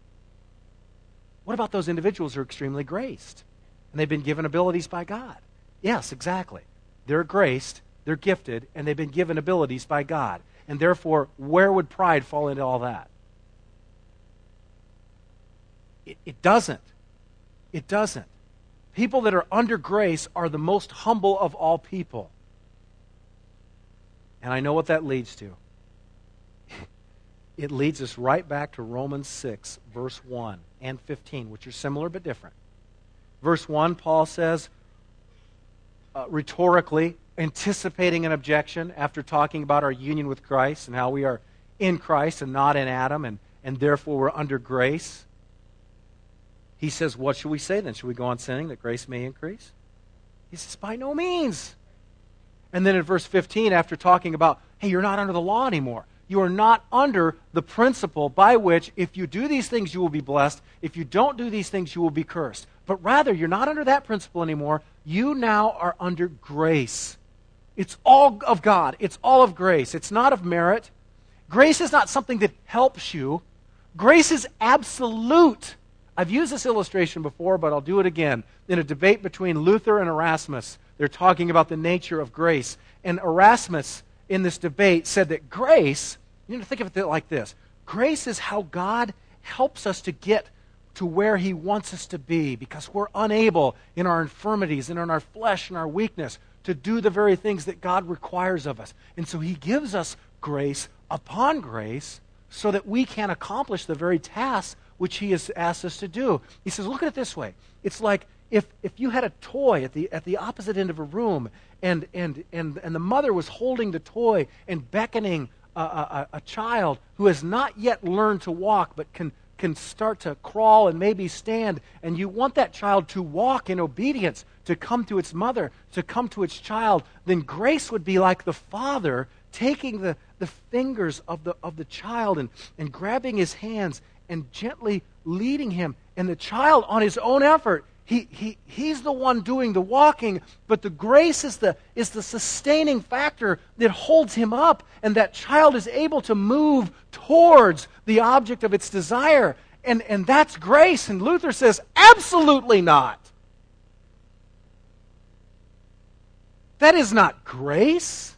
What about those individuals who are extremely graced? And they've been given abilities by God. Yes, exactly. They're graced, they're gifted, and they've been given abilities by God. And therefore, where would pride fall into all that? It doesn't. It doesn't. People that are under grace are the most humble of all people. And I know what that leads to. It leads us right back to Romans 6, verse 1 and 15, which are similar but different. Verse 1, Paul says, rhetorically, anticipating an objection after talking about our union with Christ and how we are in Christ and not in Adam, and therefore we're under grace. He says, what should we say then? Should we go on sinning that grace may increase? He says, by no means. And then in verse 15, after talking about, hey, you're not under the law anymore. You are not under the principle by which if you do these things, you will be blessed. If you don't do these things, you will be cursed. But rather, you're not under that principle anymore. You now are under grace. It's all of God. It's all of grace. It's not of merit. Grace is not something that helps you. Grace is absolute. I've used this illustration before, but I'll do it again. In a debate between Luther and Erasmus, they're talking about the nature of grace. And Erasmus, in this debate, said that grace, you need to think of it like this. Grace is how God helps us to get to where He wants us to be, because we're unable in our infirmities and in our flesh and our weakness to do the very things that God requires of us. And so He gives us grace upon grace so that we can accomplish the very tasks which He has asked us to do. He says, look at it this way. It's like if you had a toy at the opposite end of a room, and the mother was holding the toy and beckoning a child who has not yet learned to walk but can start to crawl and maybe stand, and you want that child to walk in obedience, to come to its mother, to come to its child, then grace would be like the father taking the fingers of the child and grabbing his hands and gently leading him And the child, on his own effort, he's the one doing the walking, but the grace is the sustaining factor that holds him up, and that child is able to move towards the object of its desire. And that's grace. And Luther says, absolutely not. That is not grace.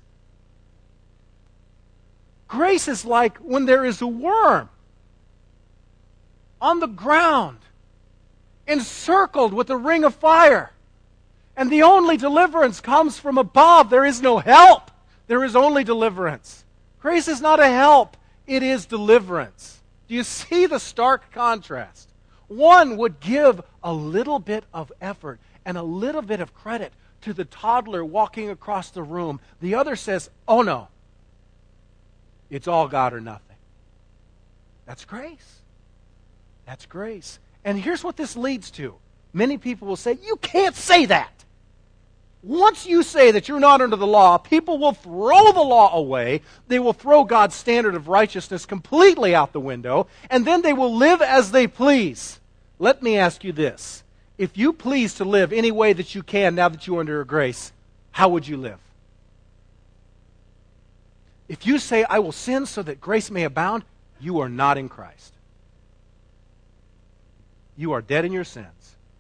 Grace is like when there is a worm on the ground, encircled with a ring of fire, and the only deliverance comes from above. There is no help. There is only deliverance. Grace is not a help. It is deliverance. Do you see the stark contrast? One would give a little bit of effort and a little bit of credit to the toddler walking across the room. The other says, oh no, it's all God or nothing. That's grace. That's grace. And here's what this leads to. Many people will say, you can't say that. Once you say that you're not under the law, people will throw the law away. They will throw God's standard of righteousness completely out the window, and then they will live as they please. Let me ask you this. If you please to live any way that you can now that you're under grace, how would you live? If you say, I will sin so that grace may abound, you are not in Christ. You are dead in your sins.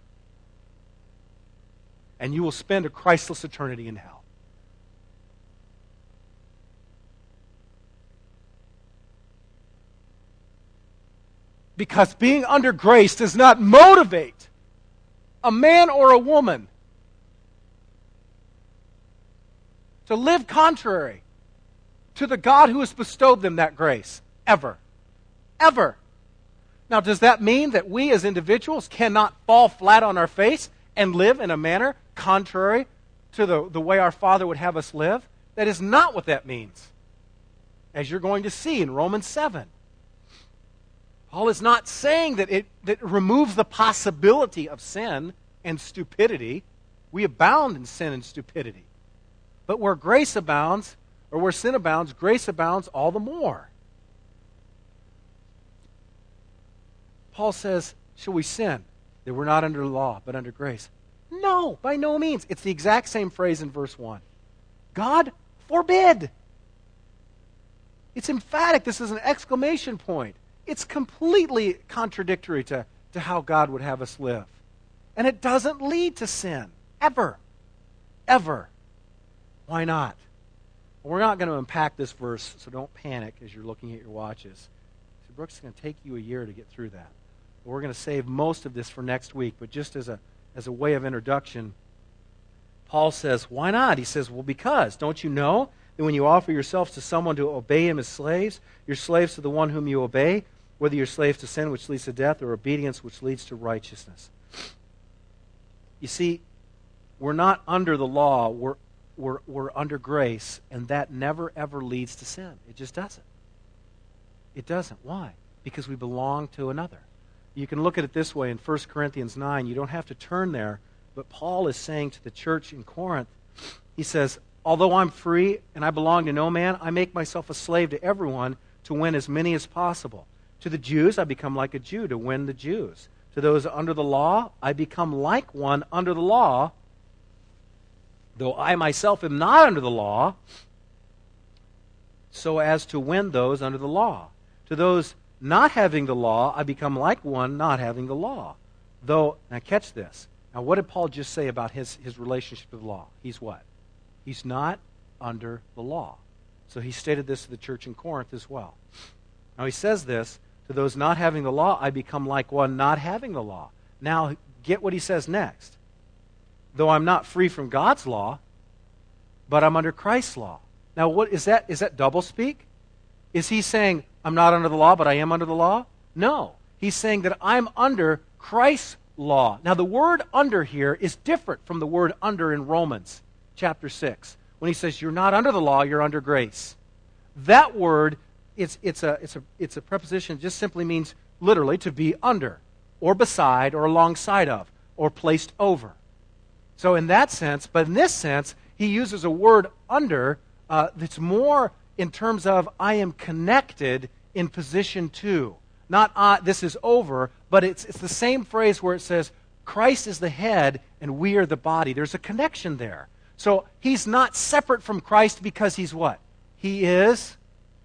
And you will spend a Christless eternity in hell. Because being under grace does not motivate a man or a woman to live contrary to the God who has bestowed them that grace. Ever. Ever. Now, does that mean that we as individuals cannot fall flat on our face and live in a manner contrary to the way our Father would have us live? That is not what that means. As you're going to see in Romans 7. Paul is not saying that it removes the possibility of sin and stupidity. We abound in sin and stupidity. But where grace abounds, or where sin abounds, grace abounds all the more. Paul says, shall we sin? That we're not under law, but under grace. No, by no means. It's the exact same phrase in verse 1. God forbid. It's emphatic. This is an exclamation point. It's completely contradictory to how God would have us live. And it doesn't lead to sin. Ever. Ever. Why not? Well, we're not going to unpack this verse, so don't panic as you're looking at your watches. So Brooks, it's going to take you a year to get through that. We're going to save most of this for next week, but just as a way of introduction, Paul says, why not? He says, well, because, don't you know that when you offer yourselves to someone to obey him as slaves, you're slaves to the one whom you obey, whether you're slaves to sin, which leads to death, or obedience, which leads to righteousness. You see, we're not under the law, we're under grace, and that never, ever leads to sin. It just doesn't. It doesn't. Why? Because we belong to another. You can look at it this way in 1 Corinthians 9. You don't have to turn there, but Paul is saying to the church in Corinth, he says, although I'm free and I belong to no man, I make myself a slave to everyone to win as many as possible. To the Jews, I become like a Jew to win the Jews. To those under the law, I become like one under the law, though I myself am not under the law, so as to win those under the law. To those not having the law, I become like one not having the law. Though, now catch this. Now what did Paul just say about his relationship to the law? He's what? He's not under the law. So he stated this to the church in Corinth as well. Now he says this, to those not having the law, I become like one not having the law. Now get what he says next. Though I'm not free from God's law, but I'm under Christ's law. Now what is that? Is that doublespeak? Is he saying, I'm not under the law, but I am under the law? No. He's saying that I'm under Christ's law. Now, the word under here is different from the word under in Romans chapter 6. When he says, you're not under the law, you're under grace. That word, it's a preposition, just simply means literally to be under, or beside, or alongside of, or placed over. So in that sense, but in this sense, he uses a word under that's more in terms of I am connected in position to. not this is over, but it's the same phrase where it says, Christ is the head and we are the body. There's a connection there. So he's not separate from Christ because he's what? He is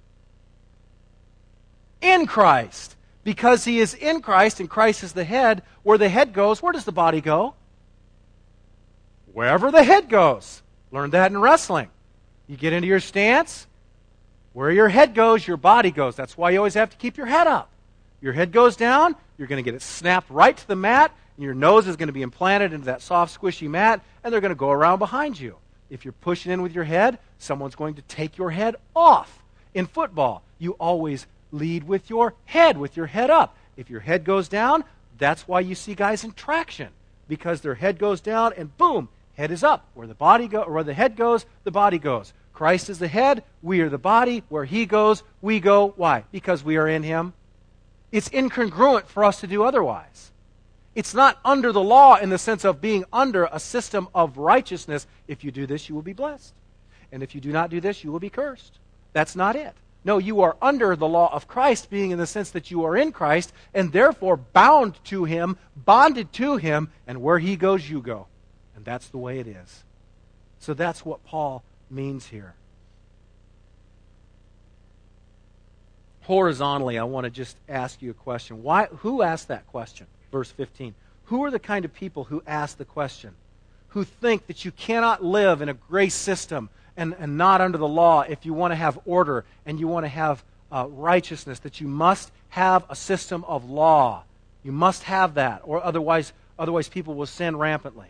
in Christ. Because he is in Christ and Christ is the head, where the head goes, where does the body go? Wherever the head goes. Learned that in wrestling. You get into your stance, where your head goes, your body goes. That's why you always have to keep your head up. Your head goes down, you're going to get it snapped right to the mat, and your nose is going to be implanted into that soft, squishy mat, and they're going to go around behind you. If you're pushing in with your head, someone's going to take your head off. In football, you always lead with your head up. If your head goes down, that's why you see guys in traction, because their head goes down and boom, head is up. Where the head goes, the body goes. Christ is the head, we are the body. Where he goes, we go. Why? Because we are in him. It's incongruent for us to do otherwise. It's not under the law in the sense of being under a system of righteousness. If you do this, you will be blessed. And if you do not do this, you will be cursed. That's not it. No, you are under the law of Christ, being in the sense that you are in Christ, and therefore bound to him, bonded to him, and where he goes, you go. And that's the way it is. So that's what Paul means here. Horizontally, I want to just ask you a question. Who asked that question? Verse 15. Who are the kind of people who ask the question? Who think that you cannot live in a grace system and not under the law if you want to have order and you want to have righteousness, that you must have a system of law. You must have that, or otherwise people will sin rampantly.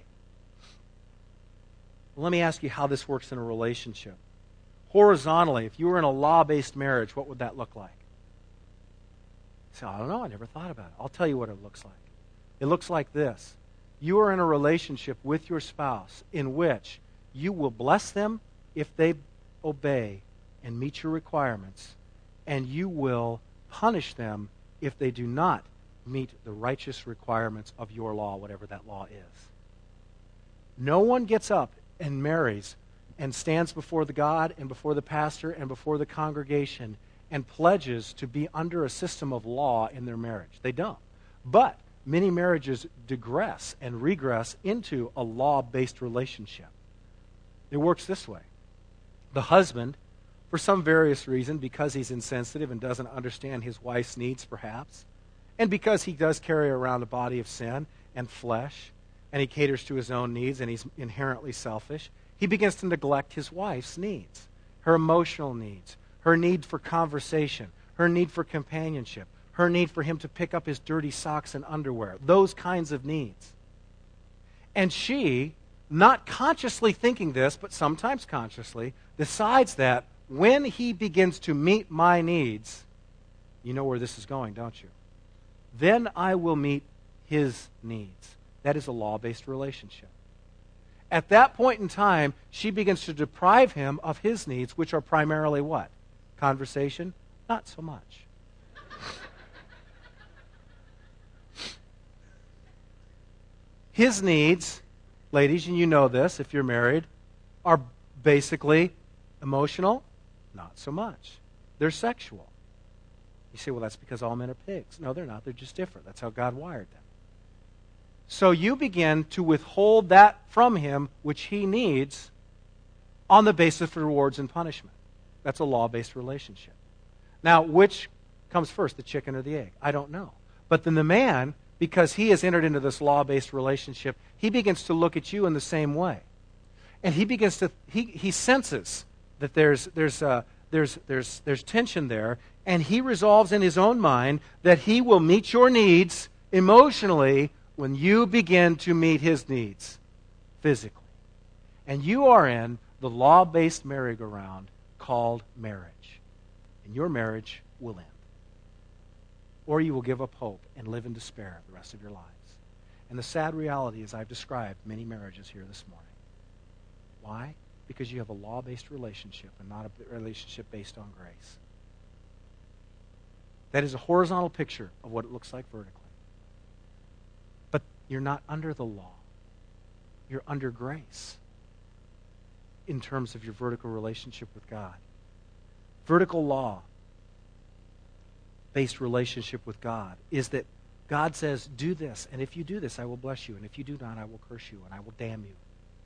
Well, let me ask you how this works in a relationship. Horizontally, if you were in a law-based marriage, what would that look like? You say, I don't know, I never thought about it. I'll tell you what it looks like. It looks like this. You are in a relationship with your spouse in which you will bless them if they obey and meet your requirements, and you will punish them if they do not meet the righteous requirements of your law, whatever that law is. No one gets up and marries and stands before the God and before the pastor and before the congregation and pledges to be under a system of law in their marriage. They don't. But many marriages digress and regress into a law-based relationship. It works this way. The husband, for some various reason, because he's insensitive and doesn't understand his wife's needs perhaps, and because he does carry around a body of sin and flesh, and he caters to his own needs, and he's inherently selfish, he begins to neglect his wife's needs, her emotional needs, her need for conversation, her need for companionship, her need for him to pick up his dirty socks and underwear, those kinds of needs. And she, not consciously thinking this, but sometimes consciously, decides that when he begins to meet my needs, you know where this is going, don't you? Then I will meet his needs. That is a law-based relationship. At that point in time, she begins to deprive him of his needs, which are primarily what? Conversation? Not so much. His needs, ladies, and you know this if you're married, are basically emotional? Not so much. They're sexual. You say, well, that's because all men are pigs. No, they're not. They're just different. That's how God wired them. So you begin to withhold that from him, which he needs, on the basis of rewards and punishment. That's a law-based relationship. Now, which comes first, the chicken or the egg? I don't know. But then the man, because he has entered into this law-based relationship, he begins to look at you in the same way. And he begins to, he senses that there's tension there, and he resolves in his own mind that he will meet your needs emotionally when you begin to meet his needs physically. And you are in the law-based merry-go-round called marriage. And your marriage will end. Or you will give up hope and live in despair the rest of your lives. And the sad reality is I've described many marriages here this morning. Why? Because you have a law-based relationship and not a relationship based on grace. That is a horizontal picture of what it looks like vertically. But you're not under the law. You're under grace in terms of your vertical relationship with God. Vertical law law-based relationship with God is that God says, do this, and if you do this, I will bless you, and if you do not, I will curse you, and I will damn you.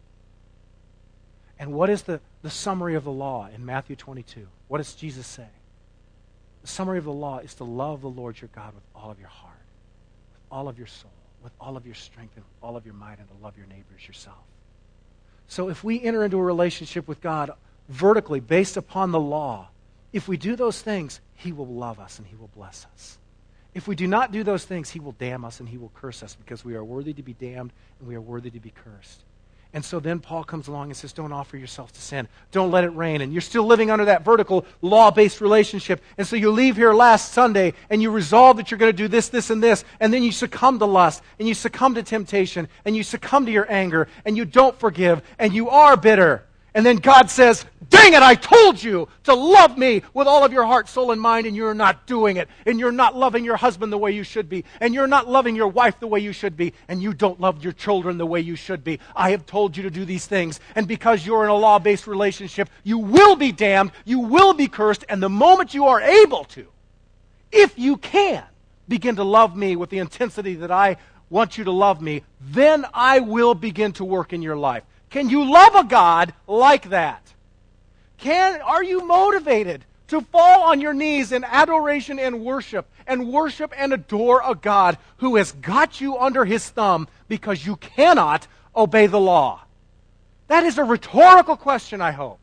And what is the summary of the law in Matthew 22? What does Jesus say? The summary of the law is to love the Lord your God with all of your heart, with all of your soul, with all of your strength, and with all of your might, and to love your neighbor as yourself. So if we enter into a relationship with God vertically based upon the law, if we do those things, He will love us and He will bless us. If we do not do those things, He will damn us and He will curse us, because we are worthy to be damned and we are worthy to be cursed. And so then Paul comes along and says, don't offer yourself to sin. Don't let it rain. And you're still living under that vertical law-based relationship. And so you leave here last Sunday and you resolve that you're going to do this, this, and this. And then you succumb to lust and you succumb to temptation and you succumb to your anger and you don't forgive and you are bitter. And then God says, dang it, I told you to love me with all of your heart, soul, and mind, and you're not doing it. And you're not loving your husband the way you should be. And you're not loving your wife the way you should be. And you don't love your children the way you should be. I have told you to do these things. And because you're in a law-based relationship, you will be damned, you will be cursed, and the moment you are able to, if you can, begin to love me with the intensity that I want you to love me, then I will begin to work in your life. Can you love a God like that? Are you motivated to fall on your knees in adoration and worship and adore a God who has got you under His thumb because you cannot obey the law? That is a rhetorical question, I hope.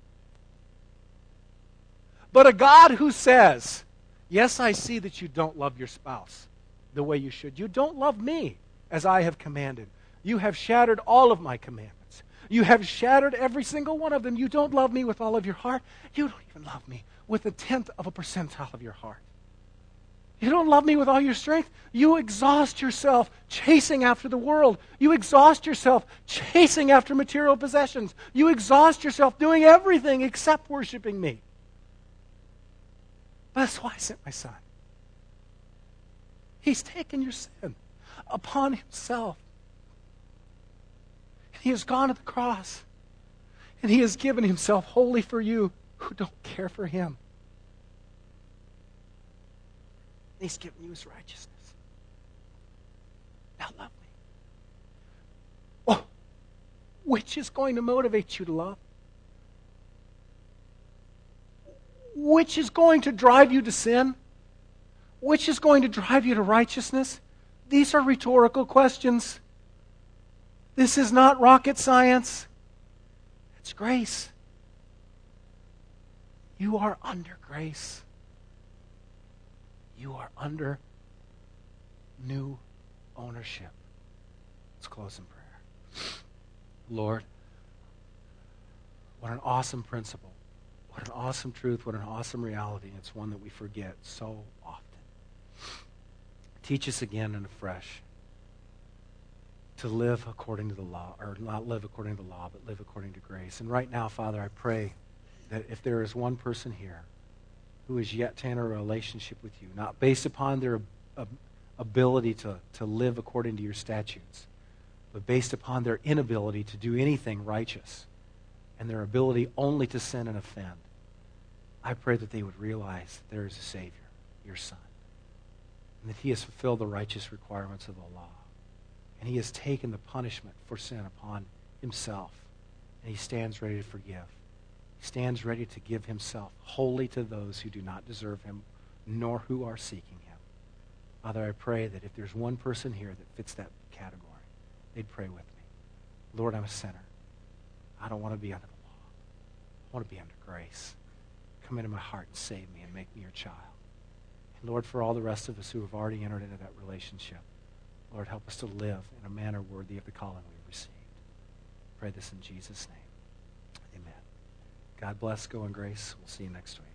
But a God who says, yes, I see that you don't love your spouse the way you should. You don't love me as I have commanded. You have shattered all of my commandments. You have shattered every single one of them. You don't love me with all of your heart. You don't even love me with a 1/10 of a percentile of your heart. You don't love me with all your strength. You exhaust yourself chasing after the world. You exhaust yourself chasing after material possessions. You exhaust yourself doing everything except worshiping me. That's why I sent my Son. He's taken your sin upon Himself. He has gone to the cross, and He has given Himself wholly for you who don't care for Him. He's given you His righteousness. Now love me. Oh, which is going to motivate you to love? Which is going to drive you to sin? Which is going to drive you to righteousness? These are rhetorical questions. This is not rocket science. It's grace. You are under grace. You are under new ownership. Let's close in prayer. Lord, what an awesome principle. What an awesome truth. What an awesome reality. It's one that we forget so often. Teach us again and afresh to live according to the law, or not live according to the law, but live according to grace. And right now, Father, I pray that if there is one person here who is yet to enter a relationship with you, not based upon their ability to live according to your statutes, but based upon their inability to do anything righteous and their ability only to sin and offend, I pray that they would realize that there is a Savior, your Son, and that He has fulfilled the righteous requirements of the law. And He has taken the punishment for sin upon Himself. And He stands ready to forgive. He stands ready to give Himself wholly to those who do not deserve Him, nor who are seeking Him. Father, I pray that if there's one person here that fits that category, they'd pray with me. Lord, I'm a sinner. I don't want to be under the law. I want to be under grace. Come into my heart and save me and make me your child. And Lord, for all the rest of us who have already entered into that relationship, Lord, help us to live in a manner worthy of the calling we've received. Pray this in Jesus' name. Amen. God bless. Go in grace. We'll see you next week.